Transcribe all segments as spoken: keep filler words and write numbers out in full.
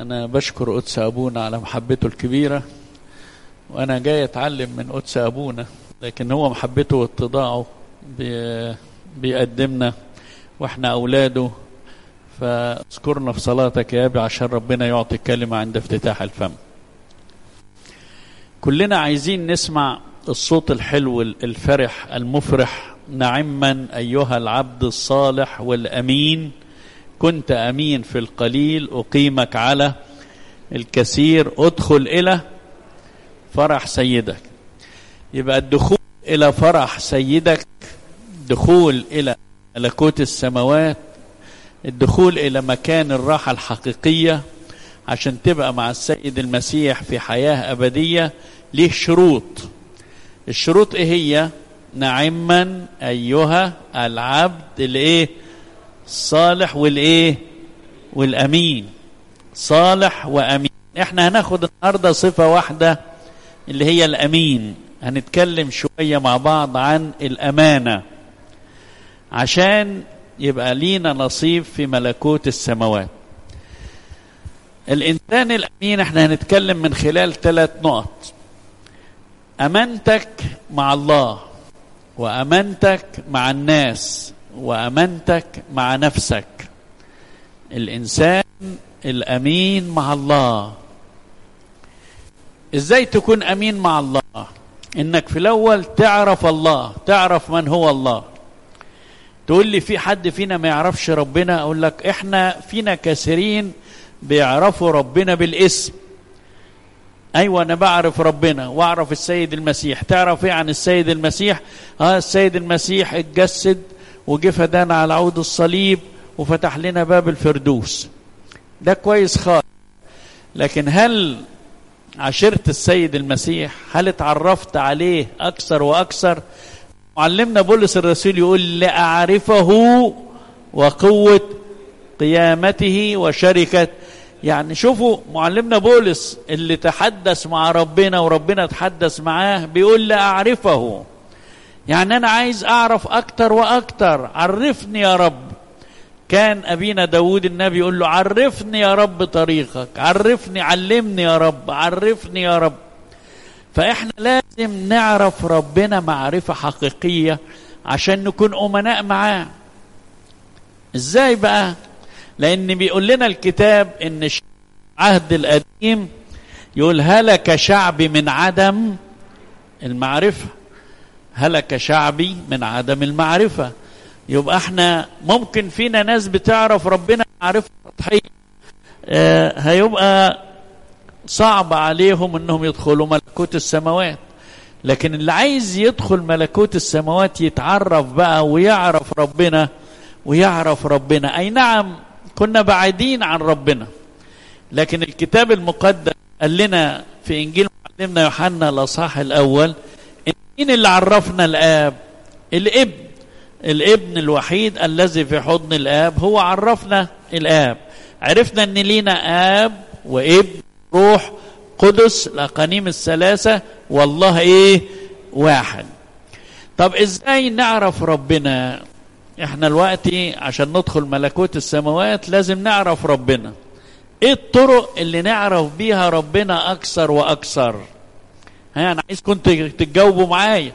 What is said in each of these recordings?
أنا بشكر قدس أبونا على محبته الكبيرة، وأنا جاي أتعلم من قدس أبونا، لكن هو محبته واتضاعه بيقدمنا وإحنا أولاده. فاذكرنا في صلاتك يا أبي عشان ربنا يعطي الكلمة عند افتتاح الفم. كلنا عايزين نسمع الصوت الحلو الفرح المفرح: نعما أيها العبد الصالح والأمين، كنت أمين في القليل أقيمك على الكثير، ادخل إلى فرح سيدك. يبقى الدخول إلى فرح سيدك، دخول إلى ملكوت السماوات، الدخول إلى مكان الراحة الحقيقية عشان تبقى مع السيد المسيح في حياة أبدية، ليه شروط. الشروط إيه هي؟ نعما أيها العبد الإيه؟ الصالح والإيه؟ والأمين. صالح وأمين. إحنا هناخد النهاردة صفة واحدة اللي هي الأمين. هنتكلم شوية مع بعض عن الأمانة عشان يبقى لينا نصيب في ملكوت السماوات. الإنسان الأمين احنا هنتكلم من خلال ثلاث نقط: أمانتك مع الله، وأمانتك مع الناس، وأمانتك مع نفسك. الإنسان الأمين مع الله. إزاي تكون أمين مع الله؟ إنك في الأول تعرف الله، تعرف من هو الله. تقول لي في حد فينا ما يعرفش ربنا؟ أقول لك إحنا فينا كثيرين بيعرفوا ربنا بالاسم. أيوة أنا بعرف ربنا وأعرف السيد المسيح. تعرف إيه عن السيد المسيح؟ آه السيد المسيح اتجسد وجه فدانا على عود الصليب وفتح لنا باب الفردوس. ده كويس خالص، لكن هل عشرت السيد المسيح؟ هل اتعرفت عليه أكثر وأكثر؟ معلمنا بولس الرسول يقول لأعرفه وقوة قيامته وشركة. يعني شوفوا معلمنا بولس اللي تحدث مع ربنا وربنا تحدث معاه، بيقول لأعرفه. يعني أنا عايز أعرف أكتر وأكتر. عرفني يا رب. كان أبينا داود النبي يقول له عرفني يا رب طريقك، عرفني، علمني يا رب، عرفني يا رب. فإحنا لازم نعرف ربنا معرفة حقيقية عشان نكون أمناء معاه. إزاي بقى؟ لأن بيقول لنا الكتاب إن العهد القديم يقول هلك شعبي من عدم المعرفة. هلك شعبي من عدم المعرفة. يبقى احنا ممكن فينا ناس بتعرف ربنا معرفة سطحية، آه هيبقى صعب عليهم انهم يدخلوا ملكوت السماوات. لكن اللي عايز يدخل ملكوت السماوات يتعرف بقى ويعرف ربنا ويعرف ربنا. اي نعم كنا بعيدين عن ربنا، لكن الكتاب المقدس قال لنا في انجيل معلمنا يوحنا الاصحاح الاول ان مين اللي عرفنا الاب؟ الابن. الابن الوحيد الذي في حضن الاب هو عرفنا الاب. عرفنا ان لينا اب وابن روح قدس، الاقانيم الثلاثه، والله ايه؟ واحد. طب ازاي نعرف ربنا؟ احنا دلوقتي عشان ندخل ملكوت السماوات لازم نعرف ربنا. ايه الطرق اللي نعرف بيها ربنا اكثر واكثر؟ ها انا عايزكم تتجاوبوا معايا.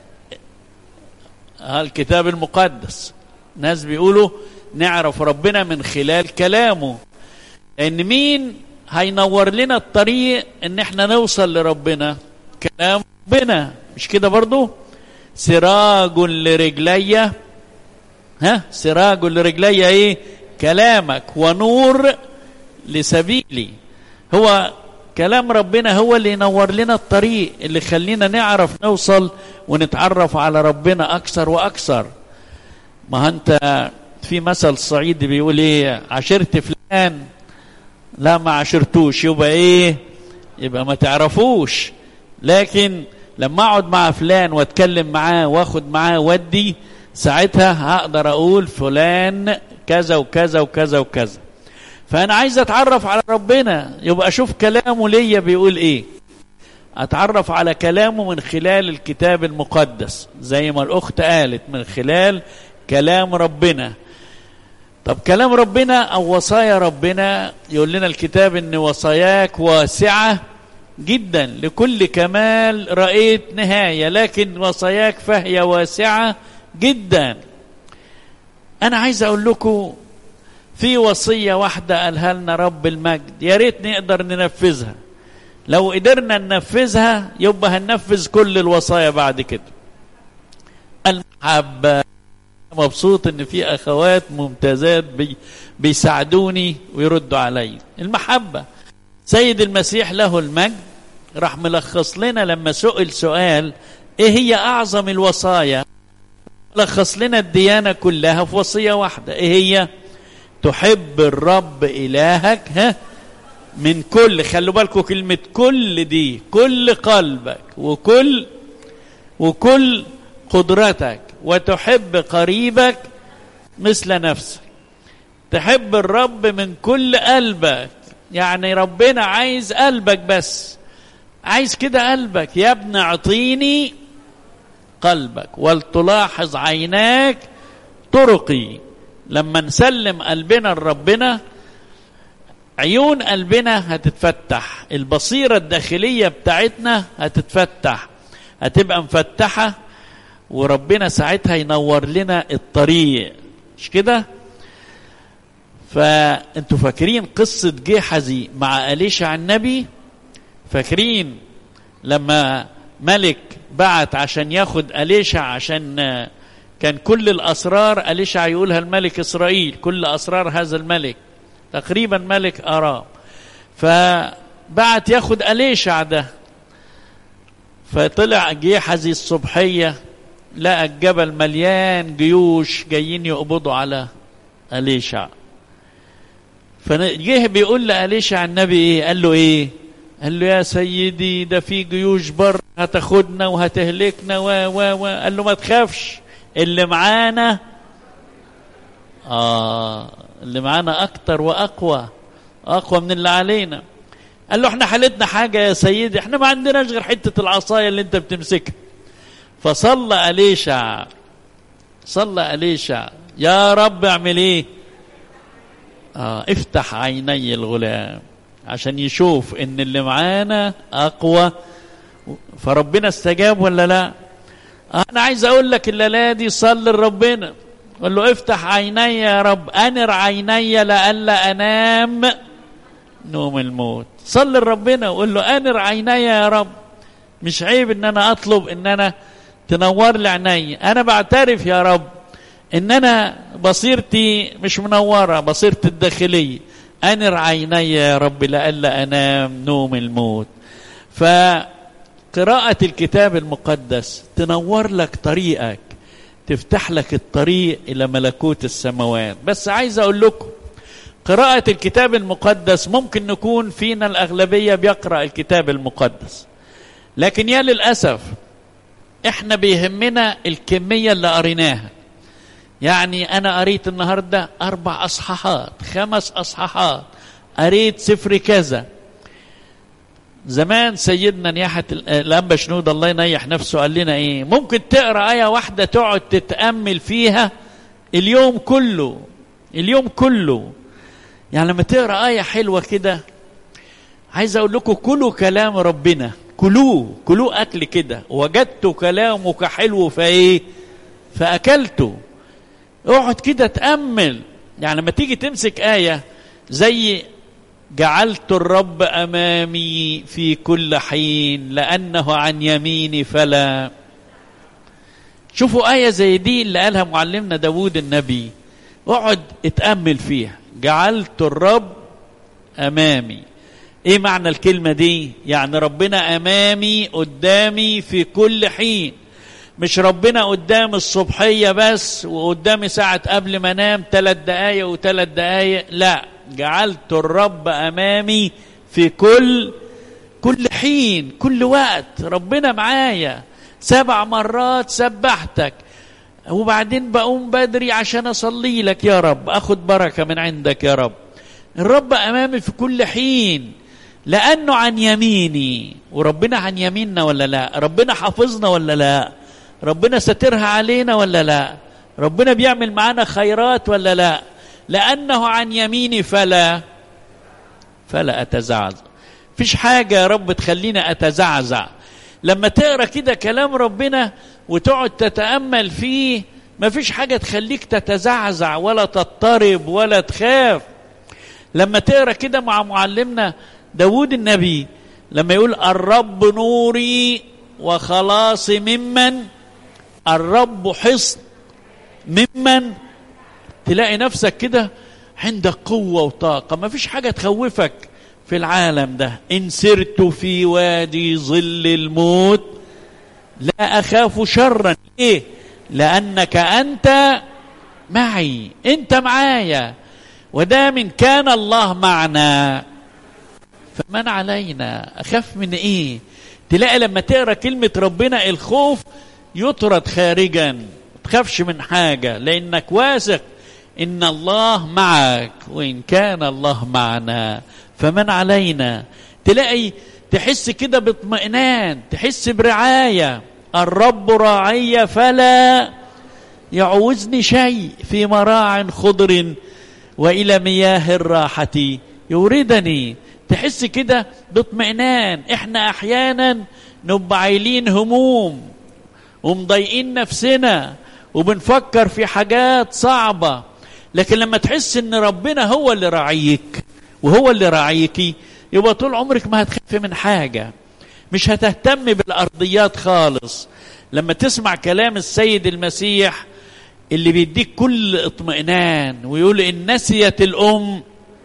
الكتاب المقدس ناس بيقولوا نعرف ربنا من خلال كلامه، ان مين هينور لنا الطريق ان احنا نوصل لربنا؟ كلام ربنا. مش كده برضو؟ سراج لرجلي، ها سراج لرجلي ايه؟ كلامك، ونور لسبيلي. هو كلام ربنا هو اللي ينور لنا الطريق، اللي يخلينا نعرف نوصل ونتعرف على ربنا أكثر وأكثر. ما أنت في مثل صعيدي بيقول إيه؟ عشرت فلان؟ لا ما عشرتوش، يبقى إيه؟ يبقى ما تعرفوش. لكن لما أقعد مع فلان وأتكلم معاه وأخد معاه ودي، ساعتها هقدر أقول فلان كذا وكذا وكذا وكذا. فأنا عايز أتعرف على ربنا، يبقى أشوف كلامه ليا بيقول إيه. أتعرف على كلامه من خلال الكتاب المقدس زي ما الأخت قالت، من خلال كلام ربنا. طب كلام ربنا أو وصايا ربنا يقول لنا الكتاب إن وصاياك واسعة جدا، لكل كمال رأيت نهاية، لكن وصاياك فهي واسعة جدا. أنا عايز أقول لكم في وصية واحدة قالها لنا رب المجد، يا ريت نقدر ننفذها. لو قدرنا ننفذها يبقى هننفذ كل الوصايا بعد كده. المحبة. مبسوط ان في اخوات ممتازات بي بيساعدوني ويردوا علي. المحبة. سيد المسيح له المجد راح ملخص لنا لما سئل سؤال ايه هي اعظم الوصايا، لخص لنا الديانة كلها في وصية واحدة. ايه هي؟ تحب الرب الهك ها من كل، خلوا بالكم كلمة كل دي، كل قلبك وكل وكل قدرتك، وتحب قريبك مثل نفسك. تحب الرب من كل قلبك، يعني ربنا عايز قلبك بس، عايز كده قلبك. يا ابن اعطيني قلبك ولتلاحظ عيناك طرقي. لما نسلم قلبنا لربنا عيون قلبنا هتتفتح، البصيرة الداخلية بتاعتنا هتتفتح، هتبقى مفتحة، وربنا ساعتها ينور لنا الطريق. مش كده؟ فانتوا فاكرين قصة جيحزي مع أليشع النبي؟ فاكرين لما ملك بعت عشان ياخد أليشع، عشان كان كل الأسرار أليشع يقولها الملك إسرائيل، كل أسرار هذا الملك تقريبا ملك أرام، فبعت ياخد أليشع ده. فطلع جيحزي الصبحية لقى الجبل مليان جيوش جايين يقبضوا على أليشع. فجه بيقول لأليشع النبي ايه؟ قال له ايه؟ قال له يا سيدي ده في جيوش بر هتاخدنا وهتهلكنا و و و قال له ما تخافش، اللي معانا اه اللي معانا اكتر واقوى، اقوى من اللي علينا. قال له احنا حالتنا حاجة يا سيدي، احنا ما عندناش غير حتة العصاية اللي انت بتمسكها. فصلى أليشع، صلى أليشع يا رب اعمل ايه؟ آه افتح عيني الغلام عشان يشوف ان اللي معانا اقوى. فربنا استجاب ولا لا؟ آه انا عايز اقول لك الليله دي صلي لربنا، قال له افتح عيني يا رب، انر عيني لألا انام نوم الموت. صلي لربنا وقول له انر عيني يا رب. مش عيب ان انا اطلب ان انا تنور لي عيني. انا بعترف يا رب ان انا بصيرتي مش منورة، بصيرتي الداخلية. انر عيني يا رب لألا انام نوم الموت. فقراءة الكتاب المقدس تنور لك طريقك، تفتح لك الطريق الى ملكوت السماوات. بس عايز اقول لكم قراءة الكتاب المقدس ممكن نكون فينا الاغلبية بيقرأ الكتاب المقدس، لكن يا للأسف احنا بيهمنا الكمية اللي قريناها. يعني انا قريت النهاردة اربع اصحاحات، خمس اصحاحات، قريت سفر كذا. زمان سيدنا نياحة الانبا شنود الله ينيح نفسه قال لنا ايه؟ ممكن تقرأ آية واحدة تقعد تتأمل فيها اليوم كله، اليوم كله. يعني لما تقرأ آية حلوة كده، عايز اقول لكم كلوا كلام ربنا، كلوه كلوه اكل كده. وجدت كلامك حلو فايه؟ فاكلته. اقعد كده تأمل. يعني لما تيجي تمسك آية زي جعلت الرب امامي في كل حين لانه عن يميني فلا. شوفوا آية زي دي اللي قالها معلمنا داود النبي، اقعد اتأمل فيها. جعلت الرب امامي، ايه معنى الكلمة دي؟ يعني ربنا امامي قدامي في كل حين، مش ربنا قدام الصبحية بس وقدامي ساعة قبل ما انام ثلاث دقايق وثلاث دقايق، لا. جعلت الرب امامي في كل كل حين، كل وقت ربنا معايا. سبع مرات سبحتك وبعدين بقوم بدري عشان اصلي لك يا رب، اخد بركة من عندك يا رب. الرب امامي في كل حين لانه عن يميني. وربنا عن يميننا ولا لا؟ ربنا حافظنا ولا لا؟ ربنا سترها علينا ولا لا؟ ربنا بيعمل معانا خيرات ولا لا؟ لأنه عن يميني فلا فلا أتزعزع. فيش حاجة يا رب تخلينا أتزعزع. لما تقرأ كده كلام ربنا وتقعد تتأمل فيه ما فيش حاجة تخليك تتزعزع ولا تضطرب ولا تخاف. لما تقرأ كده مع معلمنا داود النبي لما يقول الرب نوري وخلاصي ممن، الرب حصن ممن، تلاقي نفسك كده عندك قوة وطاقة. ما فيش حاجة تخوفك في العالم ده. إن سرت في وادي ظل الموت لا أخاف شرا. إيه؟ لأنك أنت معي، أنت معايا. ودام كان الله معنا فمن علينا. أخاف من إيه؟ تلاقي لما تقرأ كلمة ربنا الخوف يطرد خارجا. ما تخافش من حاجة لأنك واثق إن الله معك، وإن كان الله معنا فمن علينا. تلاقي تحس كده باطمئنان، تحس برعاية. الرب راعي فلا يعوزني شيء، في مراع خضر وإلى مياه الراحة يوردني. تحس كده باطمئنان. احنا احيانا نبقى عايلين هموم ومضايقين نفسنا وبنفكر في حاجات صعبة، لكن لما تحس ان ربنا هو اللي راعيك وهو اللي راعيكي يبقى طول عمرك ما هتخاف من حاجة، مش هتهتم بالأرضيات خالص. لما تسمع كلام السيد المسيح اللي بيديك كل اطمئنان ويقول إن نسيت الأم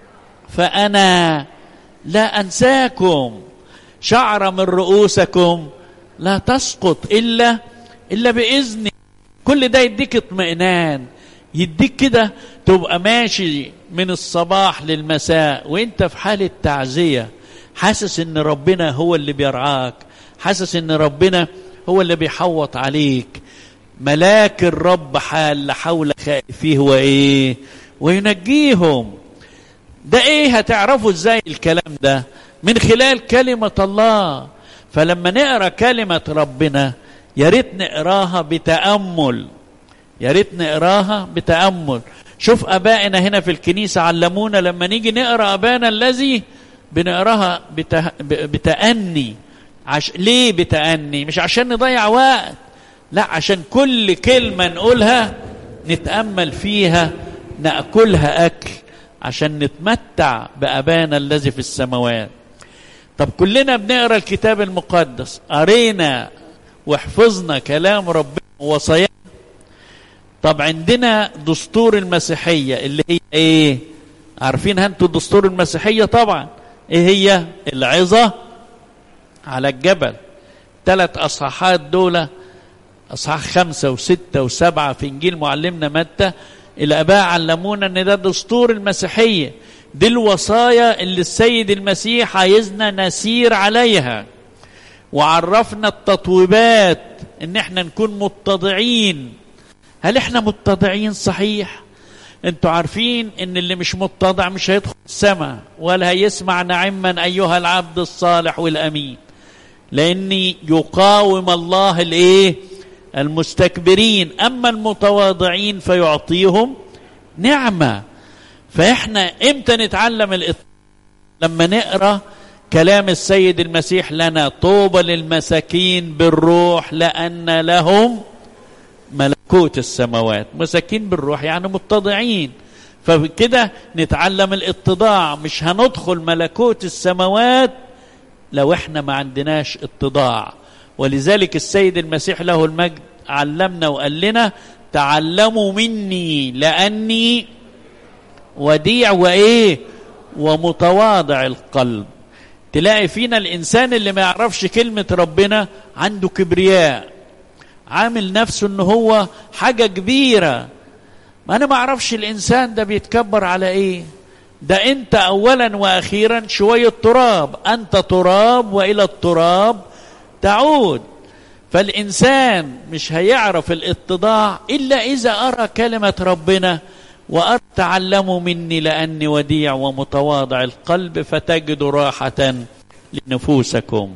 فأنا لا أنساكم، شعر من رؤوسكم لا تسقط إلا إلا بإذني. كل ده يديك اطمئنان، يديك كده تبقى ماشي من الصباح للمساء وانت في حالة تعزية، حاسس ان ربنا هو اللي بيرعاك، حاسس ان ربنا هو اللي بيحوط عليك. ملاك الرب حال حول خائفيه وايه وينجيهم. ده ايه؟ هتعرفوا ازاي الكلام ده؟ من خلال كلمة الله. فلما نقرأ كلمة ربنا يا ريت نقراها بتأمل، يا ريت نقراها بتأمل. شوف أبائنا هنا في الكنيسة علمونا لما نيجي نقرأ أبانا الذي بنقراها بتأني. عش... ليه بتأني؟ مش عشان نضيع وقت، لا، عشان كل كلمة نقولها نتأمل فيها، نأكلها أكل، عشان نتمتع بأبانا الذي في السماوات. طب كلنا بنقرأ الكتاب المقدس، قرينا وحفظنا كلام ربنا ووصاياه. طب عندنا دستور المسيحية اللي هي ايه؟ عارفين انتوا دستور المسيحية طبعا. ايه هي؟ العظة على الجبل. ثلاث اصحاحات دول، اصحاح خمسة وستة وسبعة في انجيل معلمنا متى. الاباء علمونا ان ده دستور المسيحية، دي الوصايا اللي السيد المسيح عايزنا نسير عليها. وعرفنا التطويبات ان احنا نكون متضعين. هل احنا متضعين صحيح؟ انتوا عارفين ان اللي مش متضع مش هيدخل السماء ولا هيسمع نعما ايها العبد الصالح والامين، لاني يقاوم الله الايه؟ المستكبرين، اما المتواضعين فيعطيهم نعمة. فاحنا امتى نتعلم الإطلاق؟ لما نقرأ كلام السيد المسيح لنا: طوبى للمساكين بالروح لأن لهم ملكوت السماوات. مساكين بالروح يعني متضعين، فكده نتعلم الاتضاع. مش هندخل ملكوت السماوات لو احنا ما عندناش اتضاع. ولذلك السيد المسيح له المجد علمنا وقال لنا: تعلموا مني لأني وديع وايه ومتواضع القلب. تلاقي فينا الإنسان اللي ما يعرفش كلمة ربنا عنده كبرياء، عامل نفسه انه هو حاجة كبيرة. ما انا ما اعرفش الانسان ده بيتكبر على ايه. ده انت اولا واخيرا شوية تراب، انت تراب والى التراب تعود. فالانسان مش هيعرف الاتضاع الا اذا ارى كلمة ربنا وأرى: تعلموا مني لأني وديع ومتواضع القلب فتجدوا راحة لنفوسكم.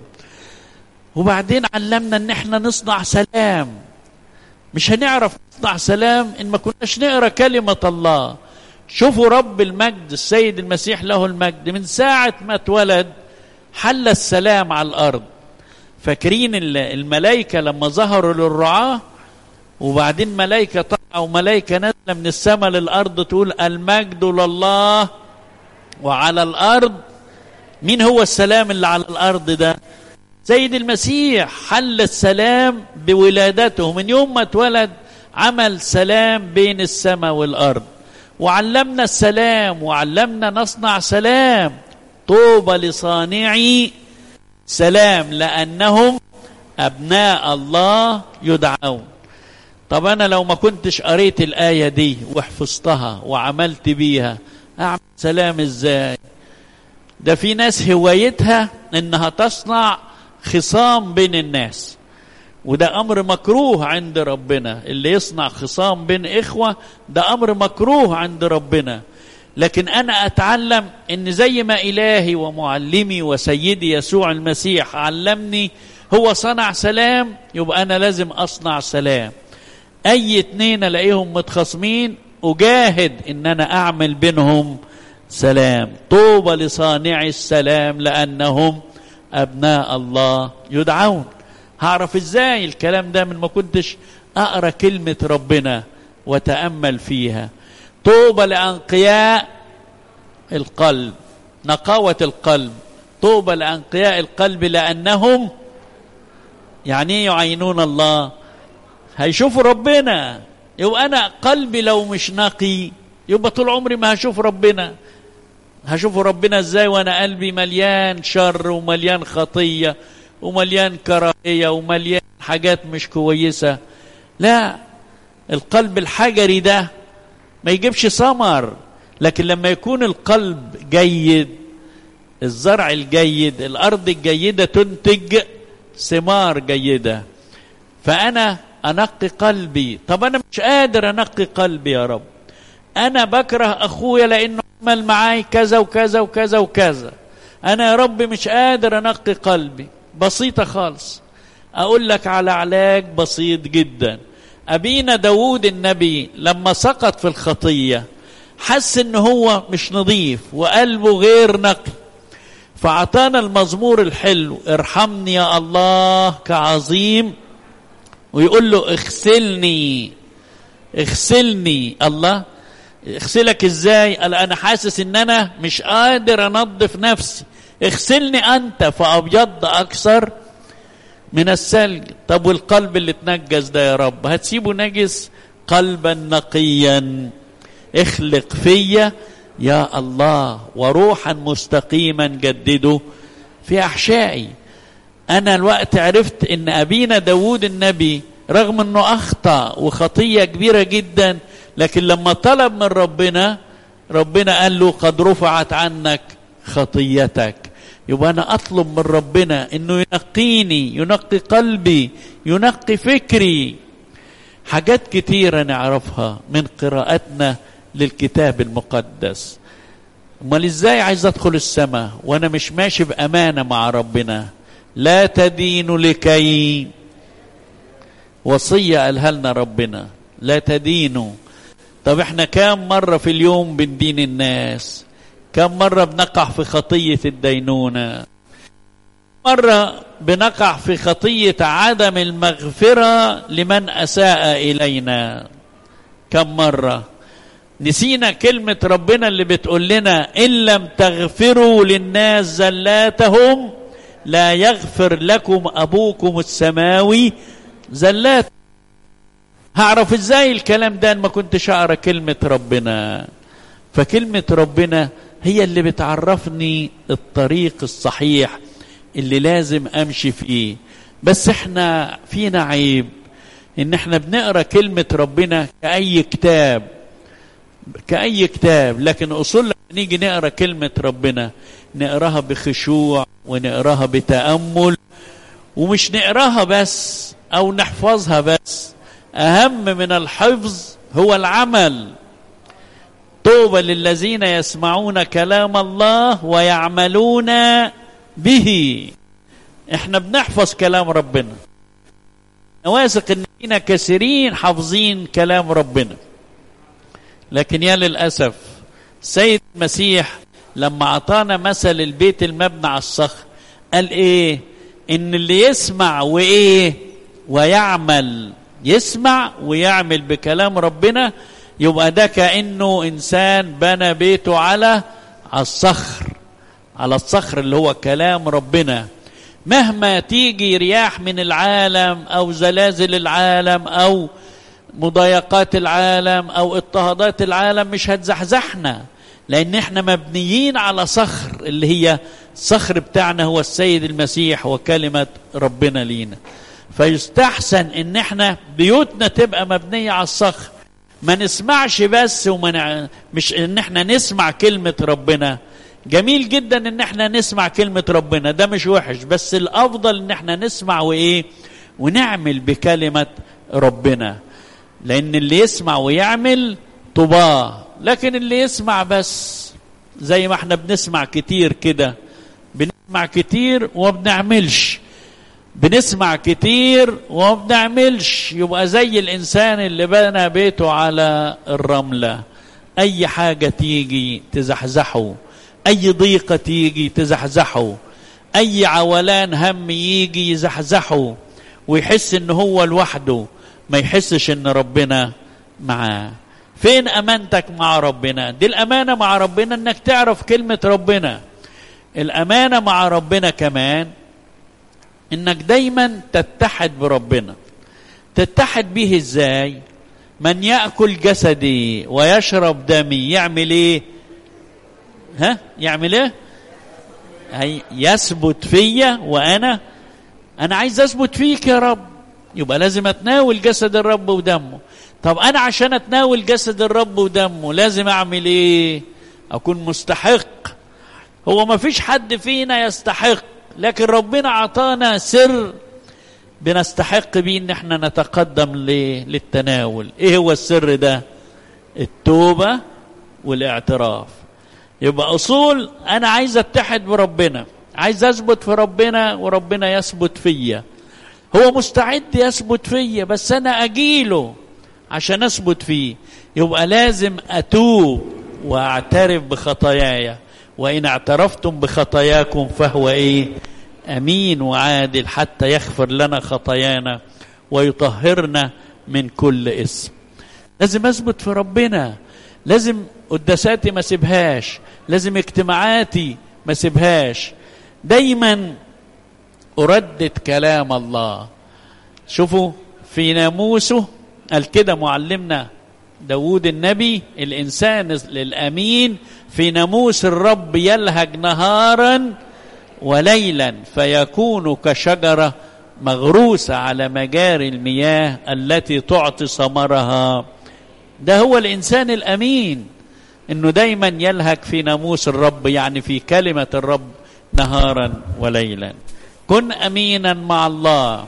وبعدين علمنا ان احنا نصنع سلام. مش هنعرف نصنع سلام ان ما كناش نقرأ كلمة الله شوفوا رب المجد السيد المسيح له المجد من ساعة ما اتولد حل السلام على الأرض. فاكرين الملائكة لما ظهروا للرعاة وبعدين ملائكة طلعوا وملائكة نازلة من السماء للأرض تقول المجد لله وعلى الأرض. مين هو السلام اللي على الأرض ده؟ سيد المسيح حل السلام بولادته. من يوم ما اتولد عمل سلام بين السماء والأرض وعلمنا السلام وعلمنا نصنع سلام. طوبى لصانعي سلام لأنهم أبناء الله يدعون. طب أنا لو ما كنتش قريت الآية دي وحفظتها وعملت بيها أعمل سلام إزاي؟ ده في ناس هوايتها إنها تصنع خصام بين الناس، وده أمر مكروه عند ربنا. اللي يصنع خصام بين إخوة ده أمر مكروه عند ربنا. لكن أنا أتعلم إن زي ما إلهي ومعلمي وسيدي يسوع المسيح علمني هو صنع سلام، يبقى أنا لازم أصنع سلام. أي اتنين ألاقيهم متخاصمين أجاهد إن أنا أعمل بينهم سلام. طوبى لصانعي السلام لأنهم أبناء الله يدعون. هعرف إزاي الكلام ده من ما كنتش أقرأ كلمة ربنا وتأمل فيها؟ طوبى لأنقياء القلب، نقاوة القلب. طوبى لأنقياء القلب لأنهم يعني يعينون الله، هيشوفوا ربنا. يبقى أنا قلبي لو مش نقي يبقى طول عمري ما هشوف ربنا. هشوف ربنا ازاي وانا قلبي مليان شر ومليان خطية ومليان كراهية ومليان حاجات مش كويسة؟ لا، القلب الحجري ده ما يجيبش ثمر. لكن لما يكون القلب جيد، الزرع الجيد، الأرض الجيدة تنتج ثمار جيدة. فأنا أنقي قلبي. طب أنا مش قادر أنقي قلبي يا رب، أنا بكره أخويا لأنه عمل معاي كذا وكذا وكذا وكذا. أنا يا رب مش قادر أنقي قلبي. بسيطة خالص، أقول لك على علاج بسيط جدا. أبينا داود النبي لما سقط في الخطية حس إنه هو مش نظيف وقلبه غير نقي، فأعطانا المزمور الحلو ارحمني يا الله كعظيم، ويقول له اغسلني اغسلني. الله اغسلك ازاي؟ قال انا حاسس ان انا مش قادر انظف نفسي، اغسلني انت فابيض اكثر من الثلج. طب والقلب اللي اتنجس ده يا رب هتسيبه نجس؟ قلبا نقيا اخلق فيا يا الله وروحا مستقيما جدده في احشائي. انا الوقت عرفت ان ابينا داود النبي رغم انه اخطأ وخطية كبيرة جدا، لكن لما طلب من ربنا، ربنا قال له قد رفعت عنك خطيتك. يبقى أنا أطلب من ربنا إنه ينقيني، ينقي قلبي، ينقي فكري. حاجات كتيرة نعرفها من قراءتنا للكتاب المقدس. امال ازاي عايز ادخل السماء وانا مش ماشي بأمانة مع ربنا؟ لا تدين لكي، وصية قالها لنا ربنا، لا تدينوا. طب احنا كم مرة في اليوم بندين الناس؟ كم مرة بنقع في خطية الدينونة؟ مرة بنقع في خطية عدم المغفرة لمن أساء إلينا؟ كم مرة نسينا كلمة ربنا اللي بتقول لنا إن لم تغفروا للناس زلاتهم لا يغفر لكم أبوكم السماوي زلات. هعرف ازاي الكلام ده ما كنتش اقرا كلمة ربنا؟ فكلمة ربنا هي اللي بتعرفني الطريق الصحيح اللي لازم امشي فيه. بس احنا فينا عيب ان احنا بنقرا كلمة ربنا كأي كتاب كأي كتاب، لكن اصول لما نيجي نقرا كلمة ربنا نقراها بخشوع ونقراها بتأمل، ومش نقراها بس او نحفظها بس. أهم من الحفظ هو العمل. طوبى للذين يسمعون كلام الله ويعملون به. احنا بنحفظ كلام ربنا، واثق ان فينا كثيرين حافظين كلام ربنا، لكن يا للأسف السيد المسيح لما أعطانا مثل البيت المبنى على الصخر قال إيه؟ إن اللي يسمع وإيه ويعمل، يسمع ويعمل بكلام ربنا، يبقى ده كأنه إنسان بنى بيته على على الصخر، على الصخر اللي هو كلام ربنا. مهما تيجي رياح من العالم أو زلازل العالم أو مضايقات العالم أو اضطهادات العالم مش هتزحزحنا، لأن احنا مبنيين على صخر، اللي هي الصخر بتاعنا هو السيد المسيح وكلمة ربنا لينا. فيستحسن ان احنا بيوتنا تبقى مبنية على الصخر، ما نسمعش بس ومن... مش ان احنا نسمع كلمة ربنا. جميل جدا ان احنا نسمع كلمة ربنا، ده مش وحش، بس الافضل ان احنا نسمع وايه ونعمل بكلمة ربنا، لان اللي يسمع ويعمل طباه. لكن اللي يسمع بس زي ما احنا بنسمع كتير كده، بنسمع كتير وما بنعملش، بنسمع كتير وما بنعملش، يبقى زي الإنسان اللي بنى بيته على الرملة. أي حاجة تيجي تزحزحه، أي ضيقة تيجي تزحزحه، أي عولان هم يجي يزحزحه، ويحس إن هو لوحده، ما يحسش إن ربنا معاه. فين أمانتك مع ربنا؟ دي الأمانة مع ربنا إنك تعرف كلمة ربنا. الأمانة مع ربنا كمان إنك دايما تتحد بربنا. تتحد به إزاي؟ من يأكل جسدي ويشرب دمي يعمل إيه؟ ها؟ يعمل إيه؟ هي يثبت فيا وأنا أنا عايز أثبت فيك يا رب، يبقى لازم أتناول جسد الرب ودمه. طب أنا عشان أتناول جسد الرب ودمه لازم أعمل إيه؟ أكون مستحق. هو ما فيش حد فينا يستحق، لكن ربنا عطانا سر بنستحق بيه ان احنا نتقدم للتناول. ايه هو السر ده؟ التوبة والاعتراف. يبقى اصول انا عايز اتحد بربنا، عايز اثبت في ربنا وربنا يثبت فيا. هو مستعد يثبت فيا، بس انا اجيله عشان اثبت فيه. يبقى لازم اتوب واعترف بخطاياي، وإن اعترفتم بخطاياكم فهو إيه؟ أمين وعادل حتى يغفر لنا خطايانا ويطهرنا من كل اسم. لازم أثبت في ربنا، لازم قداساتي ما سيبهاش، لازم اجتماعاتي ما سيبهاش، دايما أردد كلام الله. شوفوا في ناموسه قال كده معلمنا داود النبي: الإنسان الأمين في ناموس الرب يلهج نهارا وليلا، فيكون كشجرة مغروسة على مجاري المياه التي تعطي ثمرها. ده هو الإنسان الأمين، إنه دايما يلهج في ناموس الرب، يعني في كلمة الرب نهارا وليلا. كن أمينا مع الله.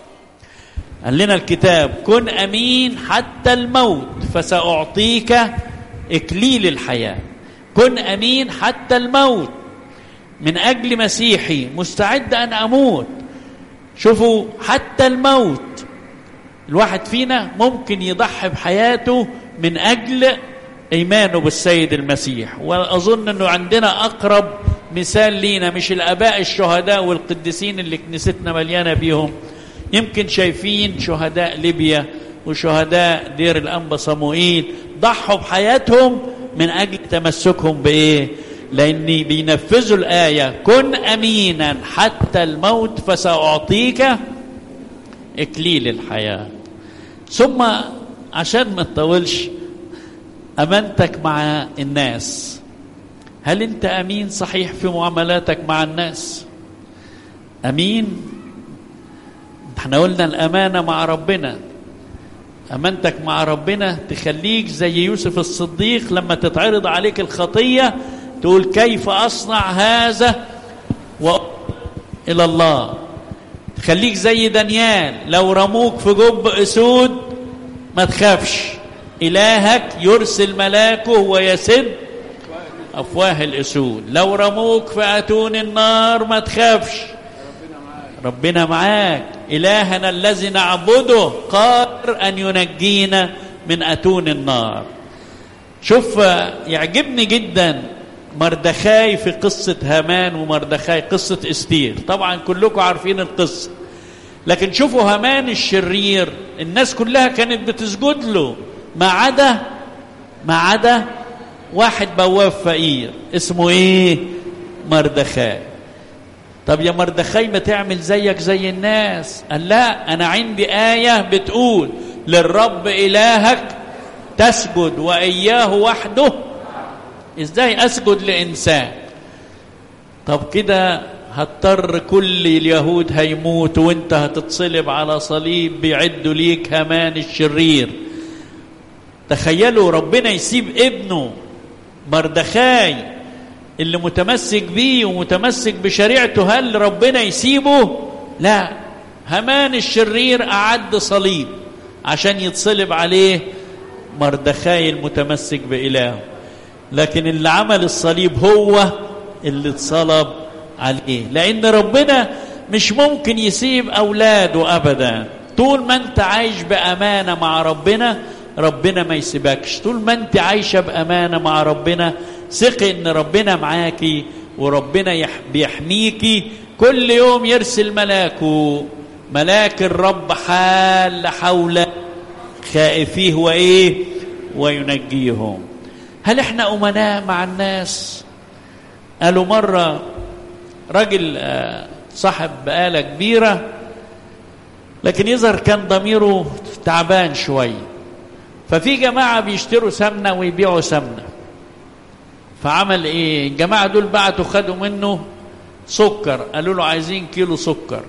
قال لنا الكتاب: كن أمين حتى الموت فسأعطيك إكليل الحياة. كن أمين حتى الموت. من أجل مسيحي مستعد أن أموت. شوفوا، حتى الموت. الواحد فينا ممكن يضحي بحياته من أجل إيمانه بالسيد المسيح. وأظن أنه عندنا أقرب مثال لينا مش الآباء الشهداء والقديسين اللي كنيستنا مليانة بيهم. يمكن شايفين شهداء ليبيا وشهداء دير الأنبا صموئيل ضحوا بحياتهم من أجل تمسكهم بإيه؟ لأن بينفذوا الآية: كن أمينا حتى الموت فسأعطيك إكليل الحياة. ثم عشان ما تطولش، أمانتك مع الناس. هل أنت أمين صحيح في معاملاتك مع الناس؟ أمين؟ احنا قلنا الأمانة مع ربنا. أمانتك مع ربنا تخليك زي يوسف الصديق لما تتعرض عليك الخطية تقول: كيف أصنع هذا وإلى الله. تخليك زي دانيال لو رموك في جب أسود ما تخافش، إلهك يرسل ملاكه ويسد أفواه الأسود. لو رموك في أتون النار ما تخافش، ربنا معاك. إلهنا الذي نعبده قادر أن ينجينا من أتون النار. شوف يعجبني جدا مردخاي في قصة هامان ومردخاي قصة استير، طبعا كلكم عارفين القصة، لكن شوفوا هامان الشرير الناس كلها كانت بتسجد له ما عدا ما عدا واحد بواب فقير اسمه ايه؟ مردخاي. طب يا مردخاي ما تعمل زيك زي الناس. قال لا، انا عندي آية بتقول للرب إلهك تسجد وإياه وحده. ازاي اسجد لإنسان؟ طب كده هضطر كل اليهود هيموت وانت هتتصلب على صليب بيعدوا ليك هامان الشرير. تخيلوا ربنا يسيب ابنه مردخاي اللي متمسك بيه ومتمسك بشريعته، هل ربنا يسيبه؟ لا، هامان الشرير أعد صليب عشان يتصلب عليه مردخاي المتمسك بإلهه، لكن اللي عمل الصليب هو اللي اتصلب عليه، لأن ربنا مش ممكن يسيب أولاده أبدا. طول ما أنت عايش بأمانة مع ربنا ربنا ما يسيبكش. طول ما أنت عايشة بأمانة مع ربنا ثقي إن ربنا معاكي وربنا بيحميكي. كل يوم يرسل ملاكه، ملاك الرب حال حول خائفيه وإيه وينجيهم. هل احنا أمناء مع الناس؟ قالوا مرة راجل صاحب بقالة كبيرة لكن يظهر كان ضميره تعبان شوية، ففي جماعة بيشتروا سمنة ويبيعوا سمنة، فعمل ايه؟ الجماعة دول بعتوا خدوا منه سكر، قالوا له عايزين كيلو سكر.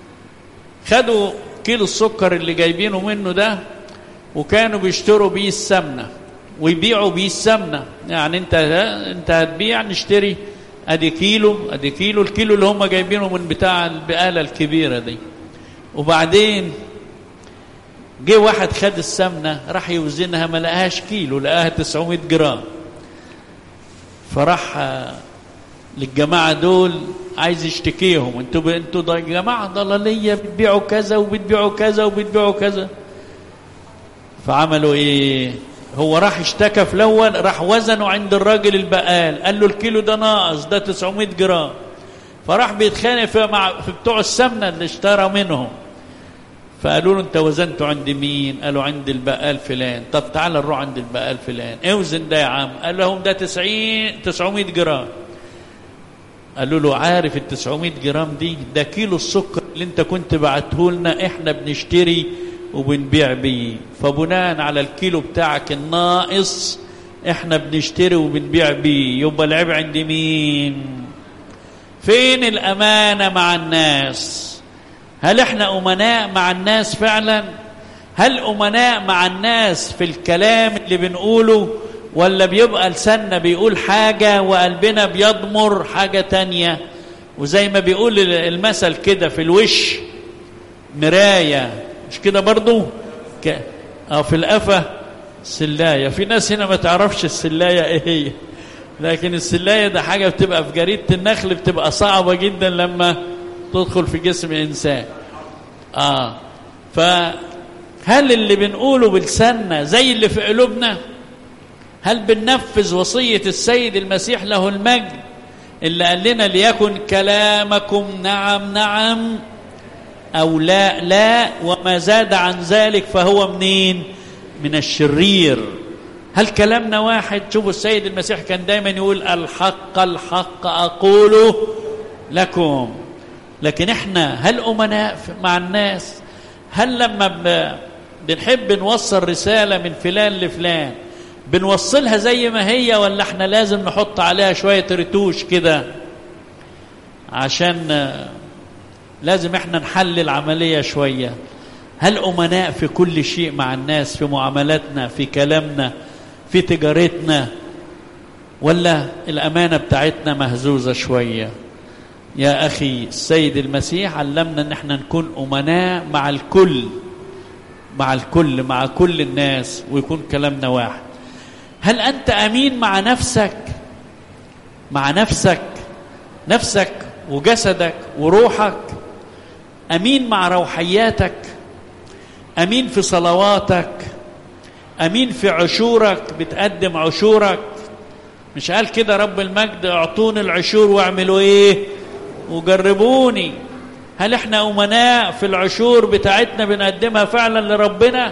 خدوا كيلو السكر اللي جايبينه منه ده وكانوا بيشتروا بيه السمنة ويبيعوا بيه السمنة. يعني انت انت هتبيع نشتري ادي كيلو ادي كيلو الكيلو اللي هم جايبينه من بتاع البقالة الكبيرة دي. وبعدين جه واحد خد السمنة راح يوزنها ما لقاهاش كيلو، لقاها تسعمائة جرام. فراح للجماعة دول عايز يشتكيهم، انتوا انتوا يا جماعة ضلالية بتبيعوا كذا وبتبيعوا كذا وبتبيعوا كذا. فعملوا ايه؟ هو راح اشتكى في الاول، راح وزنه عند الراجل البقال قال له الكيلو ده ناقص، ده تسعمائة جرام. فراح بيتخانق مع في بتوع السمنة اللي اشترى منهم، فقالوا له انت وزنته عند مين؟ قالوا عند البقال فلان. طب تعال نروح عند البقال فلان، اوزن ده يا عم. قال لهم ده تسعين تسعمائة جرام. قالوا له عارف ال تسعمائة جرام دي ده كيلو السكر اللي انت كنت بعته لنا احنا بنشتري وبنبيع بيه، فبناء على الكيلو بتاعك الناقص احنا بنشتري وبنبيع بيه، يبقى العيب عند مين؟ فين الأمانة مع الناس؟ هل احنا أمناء مع الناس فعلا؟ هل أمناء مع الناس في الكلام اللي بنقوله، ولا بيبقى لساننا بيقول حاجة وقلبنا بيضمر حاجة تانية؟ وزي ما بيقول المثل كده، في الوش مراية، مش كده برضو؟ ك... أو في القفا سلاية. في ناس هنا ما تعرفش السلاية ايه هي، لكن السلاية ده حاجة بتبقى في جريدة النخل، بتبقى صعبة جدا لما تدخل في جسم إنسان. آه فهل اللي بنقوله بلساننا زي اللي في قلوبنا؟ هل بننفذ وصية السيد المسيح له المجد اللي قال لنا ليكن كلامكم نعم نعم أو لا لا، وما زاد عن ذلك فهو منين؟ من الشرير. هل كلامنا واحد؟ شوفوا السيد المسيح كان دايما يقول الحق الحق أقول لكم. لكن احنا هل أمناء مع الناس؟ هل لما بنحب نوصل رسالة من فلان لفلان بنوصلها زي ما هي، ولا احنا لازم نحط عليها شوية رتوش كده؟ عشان لازم احنا نحلل العملية شوية. هل أمناء في كل شيء مع الناس، في معاملاتنا، في كلامنا، في تجارتنا، ولا الأمانة بتاعتنا مهزوزة شوية؟ يا أخي السيد المسيح علمنا ان احنا نكون أمناء مع الكل، مع الكل مع كل الناس، ويكون كلامنا واحد. هل أنت أمين مع نفسك؟ مع نفسك نفسك وجسدك وروحك؟ أمين مع روحياتك؟ أمين في صلواتك؟ أمين في عشورك، بتقدم عشورك. مش قال كده رب المجد اعطوني العشور واعملوا ايه وجربوني؟ هل احنا أمناء في العشور بتاعتنا بنقدمها فعلا لربنا؟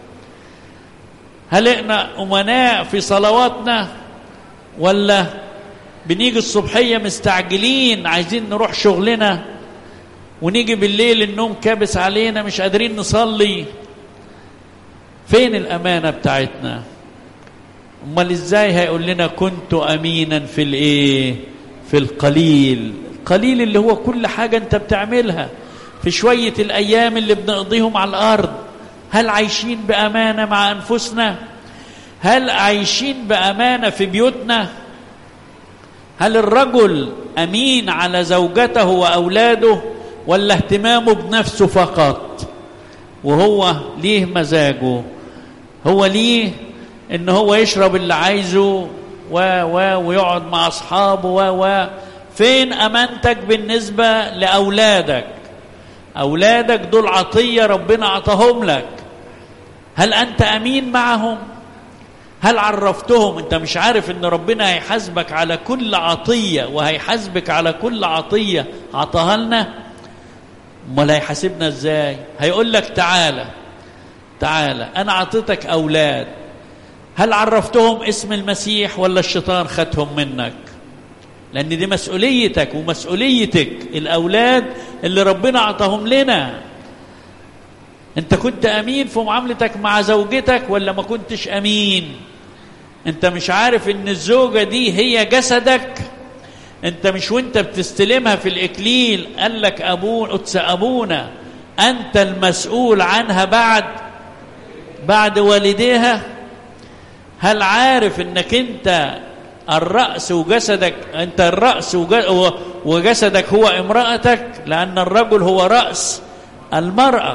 هل احنا أمناء في صلواتنا، ولا بنيجي الصبحية مستعجلين عايزين نروح شغلنا، ونيجي بالليل النوم كابس علينا مش قادرين نصلي؟ فين الأمانة بتاعتنا؟ امال ازاي هيقول لنا كنت أمينا في الايه؟ في القليل. القليل اللي هو كل حاجة انت بتعملها في شوية الأيام اللي بنقضيهم على الأرض. هل عايشين بأمانة مع أنفسنا؟ هل عايشين بأمانة في بيوتنا؟ هل الرجل أمين على زوجته وأولاده، ولا اهتمامه بنفسه فقط، وهو ليه مزاجه، هو ليه ان هو يشرب اللي عايزه و و ويقعد مع اصحابه و و فين امانتك بالنسبه لاولادك؟ اولادك دول عطيه ربنا عطاهم لك. هل انت امين معهم؟ هل عرفتهم؟ انت مش عارف ان ربنا هيحاسبك على كل عطيه، وهيحاسبك على كل عطيه عطاها لنا؟ امال هيحاسبنا ازاي؟ هيقول لك تعالى تعالى انا عطيتك اولاد، هل عرفتهم اسم المسيح ولا الشيطان خدهم منك؟ لان دي مسؤوليتك ومسؤوليتك، الاولاد اللي ربنا عطاهم لنا. انت كنت امين في معاملتك مع زوجتك ولا ما كنتش امين؟ انت مش عارف ان الزوجة دي هي جسدك؟ انت مش وانت بتستلمها في الاكليل قال لك ابونا قدس ابونا انت المسؤول عنها بعد بعد والديها؟ هل عارف انك انت الرأس وجسدك، انت الرأس وجسدك هو امرأتك، لان الرجل هو رأس المرأة.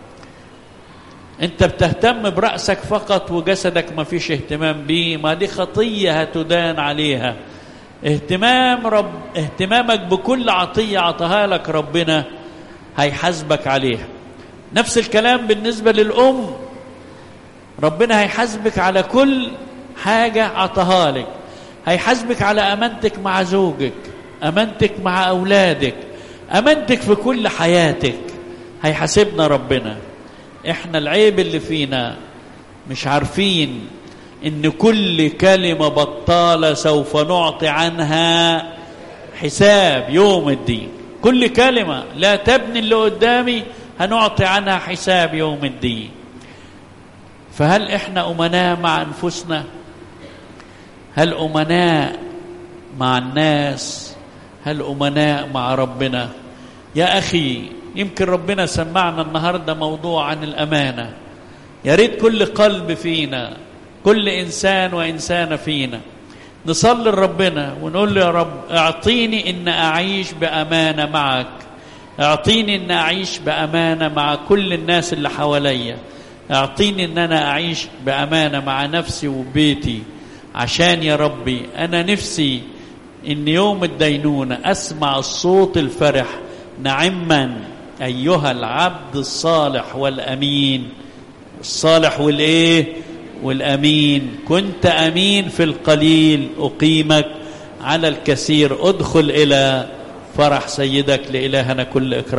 انت بتهتم برأسك فقط وجسدك ما فيش اهتمام بيه، ما دي خطية هتدان عليها. اهتمام رب اهتمامك بكل عطية عطاها لك ربنا هيحاسبك عليها. نفس الكلام بالنسبة للأم، ربنا هيحاسبك على كل حاجة عطاها لك. هيحاسبك على أمانتك مع زوجك، أمانتك مع أولادك، أمانتك في كل حياتك. هيحاسبنا ربنا. احنا العيب اللي فينا مش عارفين ان كل كلمة بطالة سوف نعطي عنها حساب يوم الدين. كل كلمة لا تبني اللي قدامي هنعطي عنها حساب يوم الدين. فهل احنا أمناء مع أنفسنا؟ هل أمناء مع الناس؟ هل أمناء مع ربنا؟ يا أخي يمكن ربنا سمعنا النهاردة موضوع عن الأمانة. يا ريت كل قلب فينا، كل إنسان وإنسانة فينا نصلي لربنا ونقول له يا رب اعطيني إن أعيش بأمانة معك، اعطيني إن أعيش بأمانة مع كل الناس اللي حواليا، اعطيني إن أنا أعيش بأمانة مع نفسي وبيتي، عشان يا ربي أنا نفسي إن يوم الدينونة أسمع الصوت الفرح نعما أيها العبد الصالح والأمين. الصالح والإيه والأمين، كنت أمين في القليل أقيمك على الكثير، ادخل إلى فرح سيدك. لإلهنا كل إكرام.